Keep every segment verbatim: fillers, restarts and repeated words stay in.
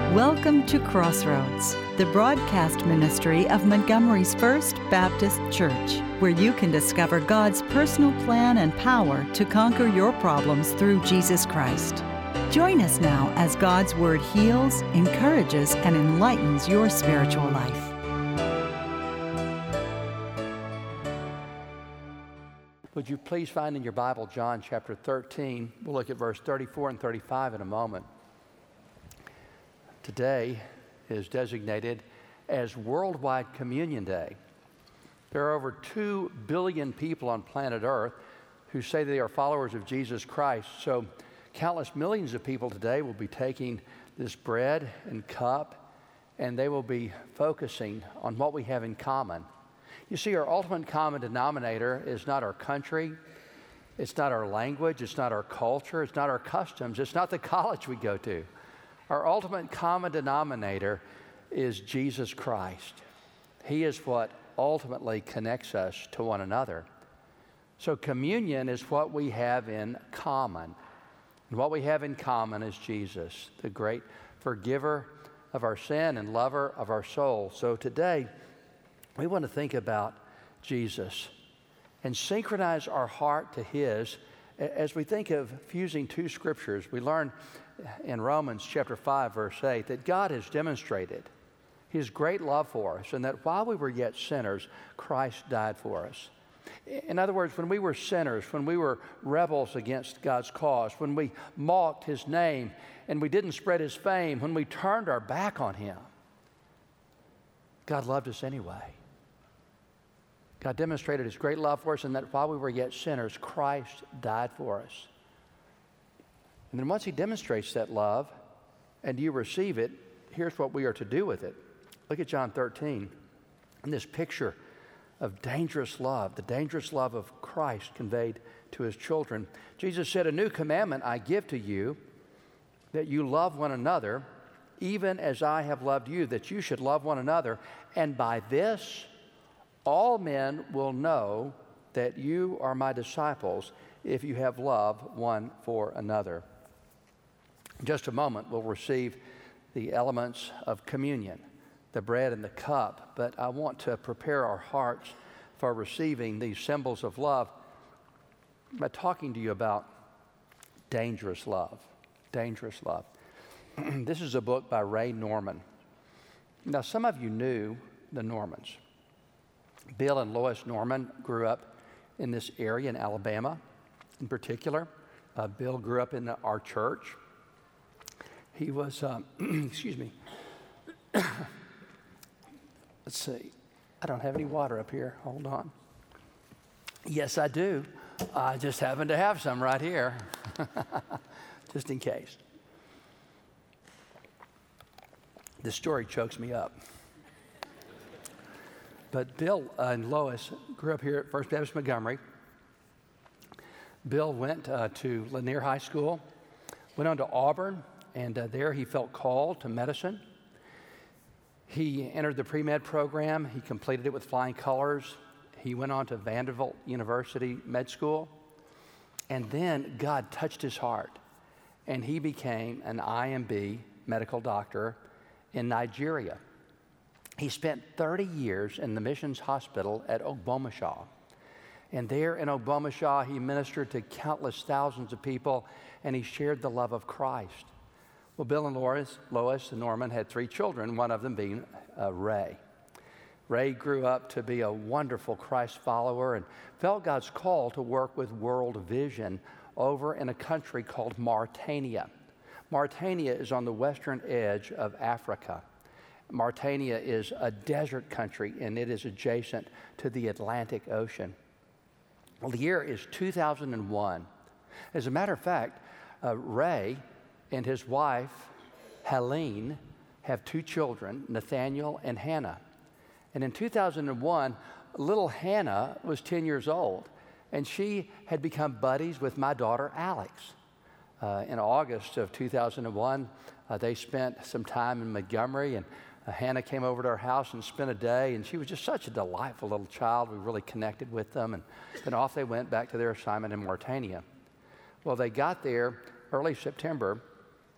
Welcome to Crossroads, the broadcast ministry of Montgomery's First Baptist Church, where you can discover God's personal plan and power to conquer your problems through Jesus Christ. Join us now as God's Word heals, encourages, and enlightens your spiritual life. Would you please find in your Bible John chapter thirteen? We'll look at verse thirty-four and thirty-five in a moment. Today is designated as Worldwide Communion Day. There are over two billion people on planet Earth who say they are followers of Jesus Christ. So countless millions of people today will be taking this bread and cup, and they will be focusing on what we have in common. You see, our ultimate common denominator is not our country, it's not our language, it's not our culture, it's not our customs, it's not the college we go to. Our ultimate common denominator is Jesus Christ. He is what ultimately connects us to one another. So communion is what we have in common. And what we have in common is Jesus, the great forgiver of our sin and lover of our soul. So today, we want to think about Jesus and synchronize our heart to His. As we think of fusing two scriptures, we learn in Romans chapter five, verse eight, that God has demonstrated His great love for us, and that while we were yet sinners, Christ died for us. In other words, when we were sinners, when we were rebels against God's cause, when we mocked His name and we didn't spread His fame, when we turned our back on Him, God loved us anyway. God demonstrated His great love for us, and that while we were yet sinners, Christ died for us. And then once He demonstrates that love and you receive it, here's what we are to do with it. Look at John thirteen and this picture of dangerous love, the dangerous love of Christ conveyed to His children. Jesus said, "A new commandment I give to you, that you love one another, even as I have loved you, that you should love one another. And by this, all men will know that you are my disciples, if you have love one for another." In just a moment, we'll receive the elements of communion, the bread and the cup. But I want to prepare our hearts for receiving these symbols of love by talking to you about dangerous love. Dangerous love. This is a book by Ray Norman. Now, some of you knew the Normans. Bill and Lois Norman grew up in this area in Alabama. In particular, uh, Bill grew up in the, our church. He was, um, excuse me, let's see, I don't have any water up here. Hold on. Yes, I do. I just happen to have some right here, just in case. This story chokes me up. But Bill and Lois grew up here at First Baptist Montgomery. Bill went uh, to Lanier High School, went on to Auburn, and uh, there he felt called to medicine. He entered the pre-med program. He completed it with flying colors. He went on to Vanderbilt University Med School. And then God touched his heart, and he became an I M B medical doctor in Nigeria. He spent thirty years in the missions hospital at Ogbomoshọ. And there in Ogbomoshọ, he ministered to countless thousands of people, and he shared the love of Christ. Well, Bill and Lois, Lois and Norman had three children, one of them being uh, Ray. Ray grew up to be a wonderful Christ follower and felt God's call to work with World Vision over in a country called Mauritania. Mauritania is on the western edge of Africa. Mauritania is a desert country, and it is adjacent to the Atlantic Ocean. Well, the year is two thousand one. As a matter of fact, uh, Ray and his wife, Helene, have two children, Nathaniel and Hannah. And in two thousand one, little Hannah was ten years old, and she had become buddies with my daughter, Alex. Uh, in August of two thousand one, uh, they spent some time in Montgomery, and uh, Hannah came over to our house and spent a day, and she was just such a delightful little child. We really connected with them, and then off they went back to their assignment in Mauritania. Well, they got there early September,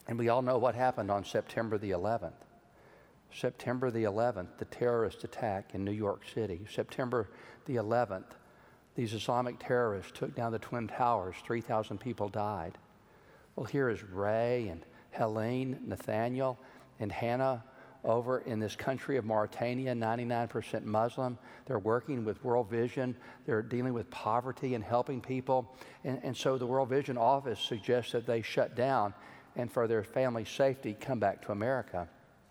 And we all know what happened on September the eleventh. September the eleventh, the terrorist attack in New York City. September the eleventh, these Islamic terrorists took down the Twin Towers. three thousand people died. Well, here is Ray and Helene, Nathaniel, and Hannah over in this country of Mauritania, ninety-nine percent Muslim. They're working with World Vision. They're dealing with poverty and helping people. And, and so the World Vision office suggests that they shut down and for their family's safety, come back to America.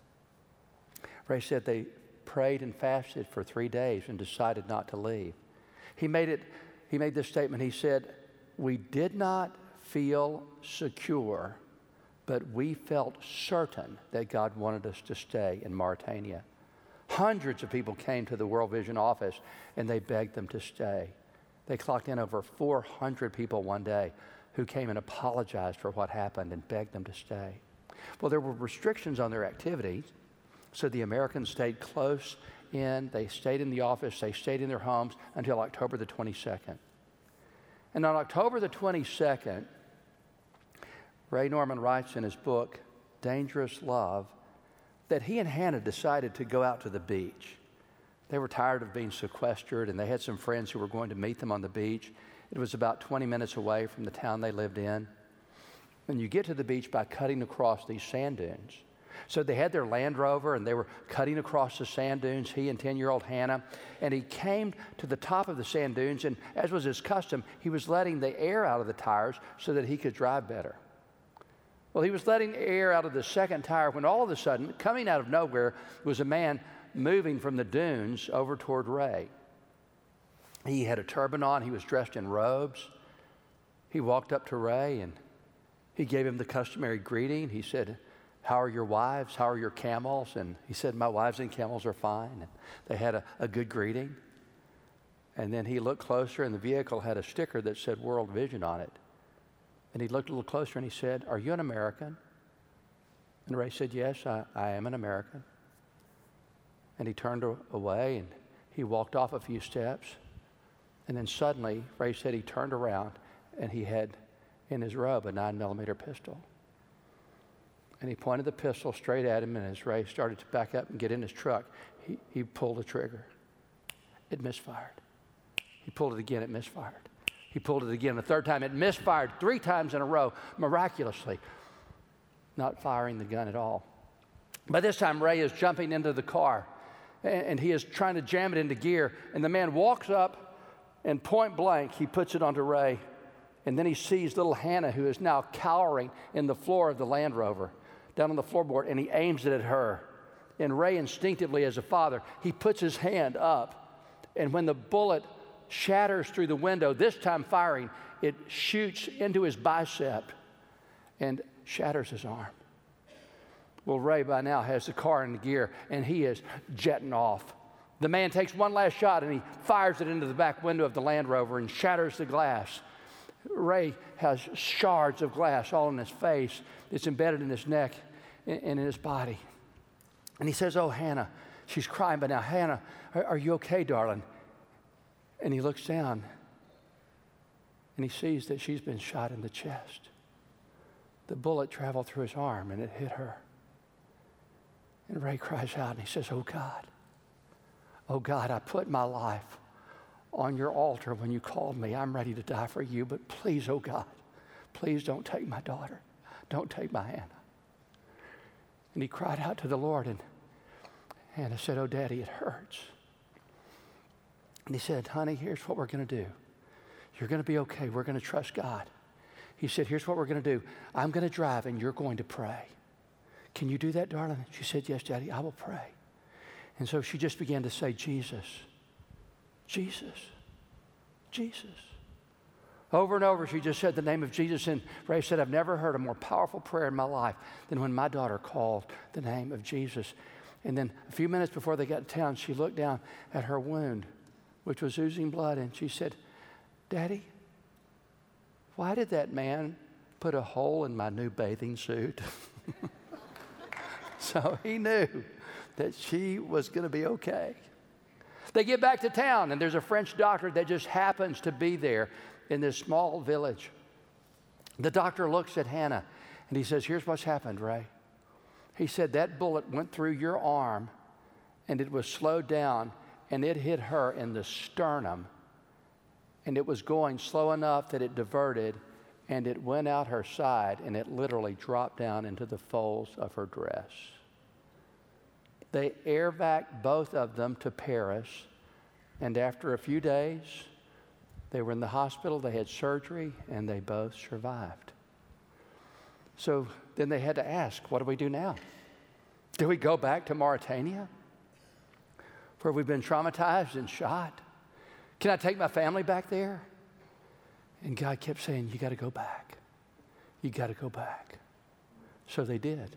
Ray said they prayed and fasted for three days and decided not to leave. He made it, he made this statement. He said, "We did not feel secure, but we felt certain that God wanted us to stay in Mauritania." Hundreds of people came to the World Vision office and they begged them to stay. They clocked in over four hundred people one day who came and apologized for what happened and begged them to stay. Well, there were restrictions on their activities, so the Americans stayed close in. They stayed in the office. They stayed in their homes until October the twenty-second. And on October the twenty-second, Ray Norman writes in his book, Dangerous Love, that he and Hannah decided to go out to the beach. They were tired of being sequestered, and they had some friends who were going to meet them on the beach. It was about twenty minutes away from the town they lived in. And you get to the beach by cutting across these sand dunes. So they had their Land Rover, and they were cutting across the sand dunes, he and ten-year-old Hannah. And he came to the top of the sand dunes, and as was his custom, he was letting the air out of the tires so that he could drive better. Well, he was letting air out of the second tire when all of a sudden, coming out of nowhere, was a man moving from the dunes over toward Ray. He had a turban on. He was dressed in robes. He walked up to Ray, and he gave him the customary greeting. He said, "How are your wives? How are your camels?" And he said, "My wives and camels are fine." And they had a, a good greeting. And then he looked closer, and the vehicle had a sticker that said World Vision on it. And he looked a little closer, and he said, "Are you an American?" And Ray said, "Yes, I, I am an American." And he turned away, and he walked off a few steps. And then suddenly, Ray said he turned around, and he had in his robe a nine millimeter pistol. And he pointed the pistol straight at him, and as Ray started to back up and get in his truck, he, he pulled the trigger. It misfired. He pulled it again, it misfired. He pulled it again a third time. It misfired three times in a row, miraculously, not firing the gun at all. By this time, Ray is jumping into the car, and, and he is trying to jam it into gear, and the man walks up, and point blank, he puts it onto Ray, and then he sees little Hannah, who is now cowering in the floor of the Land Rover, down on the floorboard, and he aims it at her. And Ray instinctively, as a father, he puts his hand up, and when the bullet shatters through the window, this time firing, it shoots into his bicep and shatters his arm. Well, Ray by now has the car in gear, and he is jetting off. The man takes one last shot, and he fires it into the back window of the Land Rover and shatters the glass. Ray has shards of glass all in his face. It's embedded in his neck and in his body. And he says, "Oh, Hannah." She's crying by now. "Hannah, are, are you okay, darling?" And he looks down, and he sees that she's been shot in the chest. The bullet traveled through his arm, and it hit her. And Ray cries out, and he says, "Oh, God. Oh, God, I put my life on your altar when you called me. I'm ready to die for you, but please, oh, God, please don't take my daughter. Don't take my Hannah." And he cried out to the Lord, and Hannah said, "Oh, Daddy, it hurts." And he said, "Honey, here's what we're going to do. You're going to be okay. We're going to trust God." He said, "Here's what we're going to do. I'm going to drive, and you're going to pray. Can you do that, darling?" She said, "Yes, Daddy, I will pray." And so she just began to say, "Jesus, Jesus, Jesus." Over and over, she just said the name of Jesus. And Ray said, "I've never heard a more powerful prayer in my life than when my daughter called the name of Jesus." And then a few minutes before they got to town, she looked down at her wound, which was oozing blood, and she said, "Daddy, why did that man put a hole in my new bathing suit?" So he knew that she was going to be okay. They get back to town, and there's a French doctor that just happens to be there in this small village. The doctor looks at Hannah, And he says, here's what's happened, Ray. He said, that bullet went through your arm, and it was slowed down, and it hit her in the sternum. And it was going slow enough that it diverted, and it went out her side, and it literally dropped down into the folds of her dress. They air vac both of them to Paris, and after a few days, they were in the hospital, they had surgery, and they both survived. So then they had to ask, what do we do now? Do we go back to Mauritania, where we've been traumatized and shot? Can I take my family back there? And God kept saying, you got to go back. You got to go back. So they did.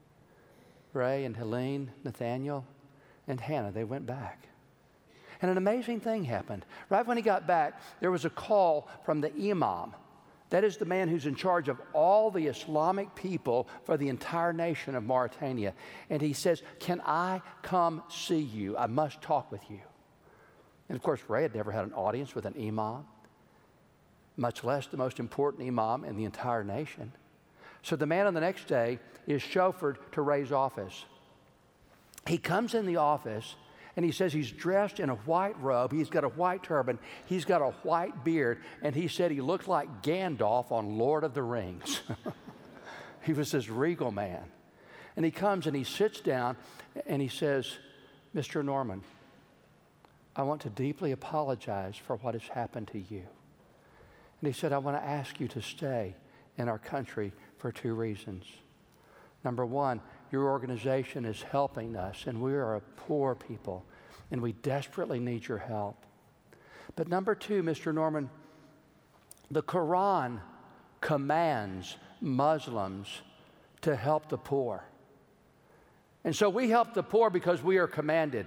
Ray and Helene, Nathaniel, and Hannah, they went back. And an amazing thing happened. Right when he got back, there was a call from the imam. That is the man who's in charge of all the Islamic people for the entire nation of Mauritania. And he says, can I come see you? I must talk with you. And of course, Ray had never had an audience with an imam, much less the most important imam in the entire nation. So the man on the next day is chauffeured to Ray's office. He comes in the office, and he says he's dressed in a white robe. He's got a white turban. He's got a white beard. And he said he looked like Gandalf on Lord of the Rings. He was this regal man. And he comes and he sits down, and he says, Mister Norman, I want to deeply apologize for what has happened to you. And he said, I want to ask you to stay in our country for two reasons. Number one, your organization is helping us, and we are a poor people, and we desperately need your help. But number two, Mister Norman, the Quran commands Muslims to help the poor. And so we help the poor because we are commanded.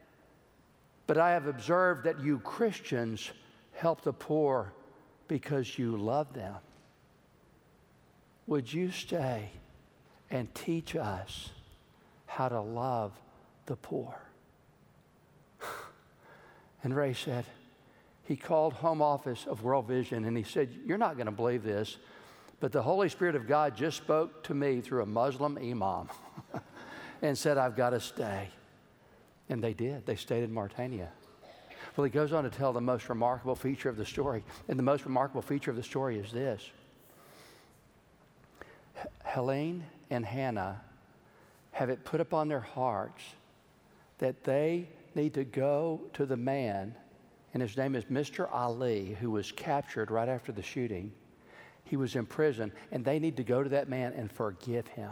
But I have observed that you Christians help the poor because you love them. Would you stay and teach us how to love the poor? And Ray said, he called home office of World Vision, and he said, you're not going to believe this, but the Holy Spirit of God just spoke to me through a Muslim imam and said, I've got to stay. And they did. They stayed in Mauritania. Well, he goes on to tell the most remarkable feature of the story. And the most remarkable feature of the story is this. H- Helene and Hannah have it put upon their hearts that they need to go to the man, and his name is Mister Ali, who was captured right after the shooting. He was in prison, and they need to go to that man and forgive him.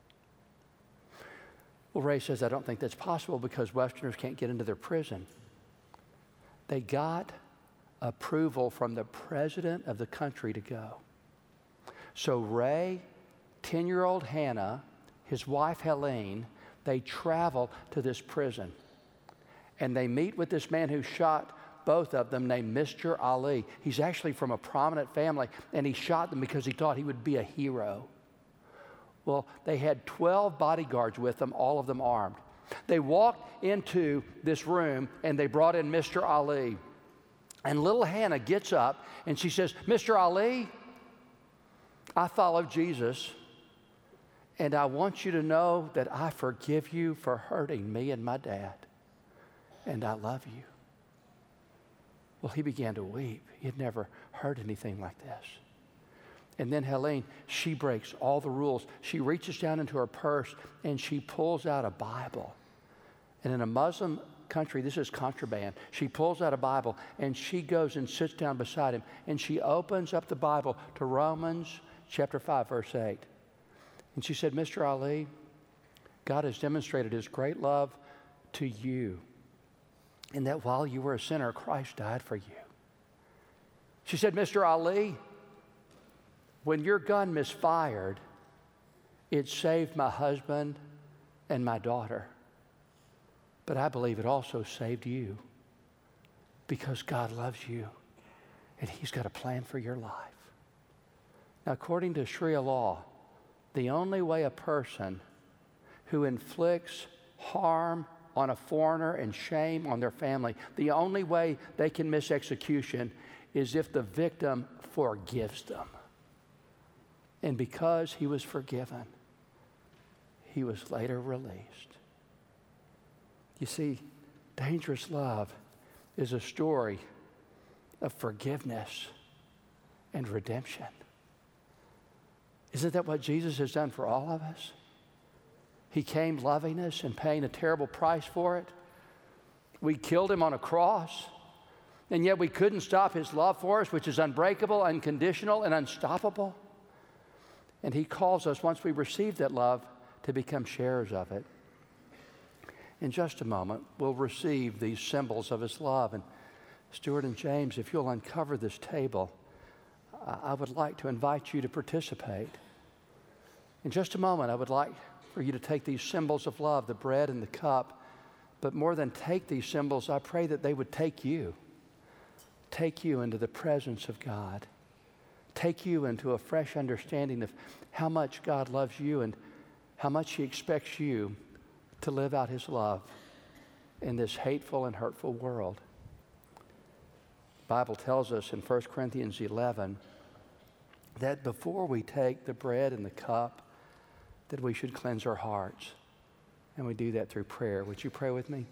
Well, Ray says, I don't think that's possible because Westerners can't get into their prison. They got approval from the president of the country to go. So Ray, ten-year-old Hannah, his wife Helene, they travel to this prison. And they meet with this man who shot both of them named Mister Ali. He's actually from a prominent family, and he shot them because he thought he would be a hero. Well, they had twelve bodyguards with them, all of them armed. They walked into this room, and they brought in Mister Ali. And little Hannah gets up, and she says, Mister Ali, I follow Jesus, and I want you to know that I forgive you for hurting me and my dad, and I love you. Well, he began to weep. He had never heard anything like this. And then Helene, she breaks all the rules. She reaches down into her purse and she pulls out a Bible. And in a Muslim country, this is contraband. She pulls out a Bible and she goes and sits down beside him and she opens up the Bible to Romans chapter five, verse eight. And she said, Mister Ali, God has demonstrated his great love to you in that while you were a sinner, Christ died for you. She said, Mister Ali, when your gun misfired, it saved my husband and my daughter. But I believe it also saved you because God loves you and he's got a plan for your life. Now, according to Sharia law, the only way a person who inflicts harm on a foreigner and shame on their family, the only way they can miss execution is if the victim forgives them. And because he was forgiven, he was later released. You see, dangerous love is a story of forgiveness and redemption. Isn't that what Jesus has done for all of us? He came loving us and paying a terrible price for it. We killed him on a cross, and yet we couldn't stop his love for us, which is unbreakable, unconditional, and unstoppable. And he calls us, once we receive that love, to become sharers of it. In just a moment, we'll receive these symbols of his love. And Stuart and James, if you'll uncover this table, I would like to invite you to participate. In just a moment, I would like for you to take these symbols of love, the bread and the cup, but more than take these symbols, I pray that they would take you, take you into the presence of God, take you into a fresh understanding of how much God loves you and how much he expects you to live out his love in this hateful and hurtful world. The Bible tells us in First Corinthians eleven that before we take the bread and the cup, that we should cleanse our hearts. And we do that through prayer. Would you pray with me?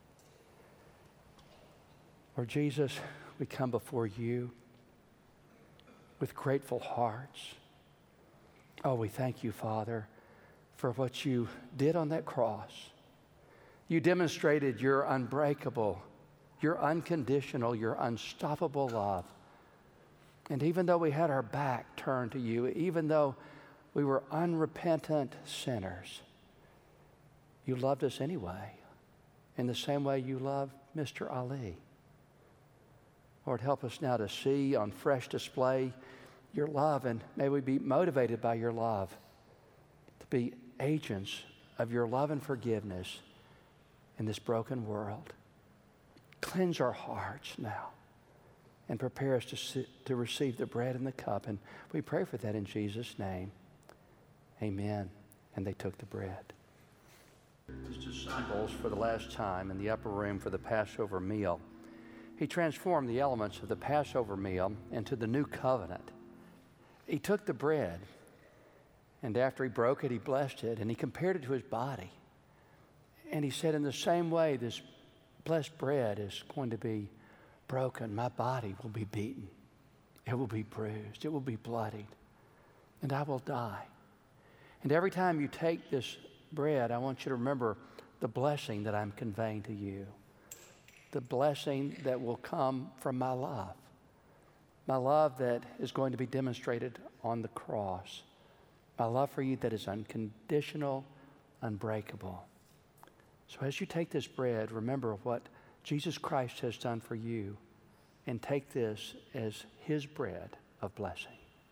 Lord Jesus, we come before you with grateful hearts. Oh, we thank you, Father, for what you did on that cross. You demonstrated your unbreakable, your unconditional, your unstoppable love. And even though we had our back turned to you, even though we were unrepentant sinners, you loved us anyway, in the same way you loved Mister Ali. Lord, help us now to see on fresh display your love, and may we be motivated by your love to be agents of your love and forgiveness in this broken world. Cleanse our hearts now and prepare us to, sit, to receive the bread and the cup. And we pray for that in Jesus' name. Amen. And they took the bread. His disciples for the last time in the upper room for the Passover meal. He transformed the elements of the Passover meal into the new covenant. He took the bread, and after he broke it, he blessed it, and he compared it to his body. And he said, in the same way, this blessed bread is going to be broken. My body will be beaten. It will be bruised. It will be bloodied. And I will die. And every time you take this bread, I want you to remember the blessing that I'm conveying to you. The blessing that will come from my love. My love that is going to be demonstrated on the cross. My love for you that is unconditional, unbreakable. So as you take this bread, remember what Jesus Christ has done for you, and take this as his bread of blessing.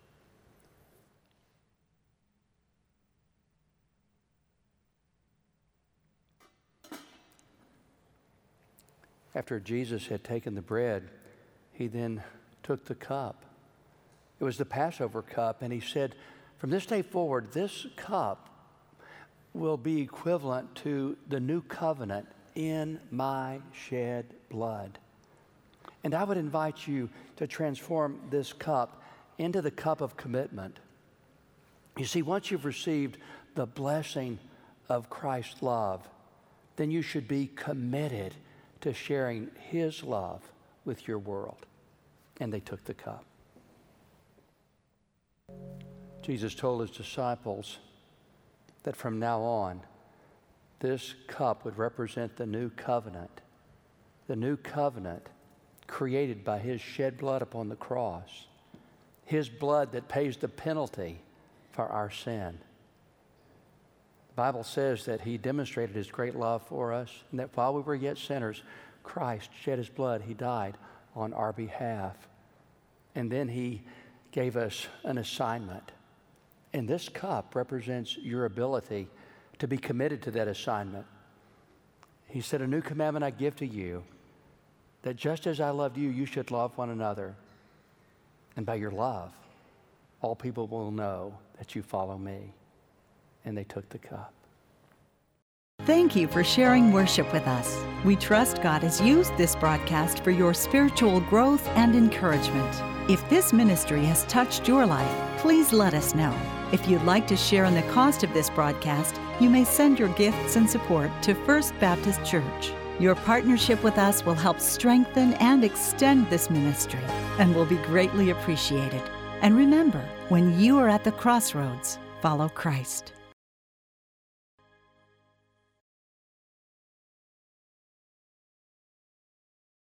After Jesus had taken the bread, he then took the cup. It was the Passover cup, and he said, from this day forward, this cup will be equivalent to the new covenant in my shed blood. And I would invite you to transform this cup into the cup of commitment. You see, once you've received the blessing of Christ's love, then you should be committed to sharing his love with your world. And they took the cup. Jesus told his disciples that from now on, this cup would represent the new covenant, the new covenant created by his shed blood upon the cross, his blood that pays the penalty for our sin. The Bible says that he demonstrated his great love for us, and that while we were yet sinners, Christ shed his blood. He died on our behalf. And then he gave us an assignment. And this cup represents your ability to be committed to that assignment. He said, a new commandment I give to you, that just as I loved you, you should love one another. And by your love, all people will know that you follow me. And they took the cup. Thank you for sharing worship with us. We trust God has used this broadcast for your spiritual growth and encouragement. If this ministry has touched your life, please let us know. If you'd like to share in the cost of this broadcast, you may send your gifts and support to First Baptist Church. Your partnership with us will help strengthen and extend this ministry and will be greatly appreciated. And remember, when you are at the crossroads, follow Christ.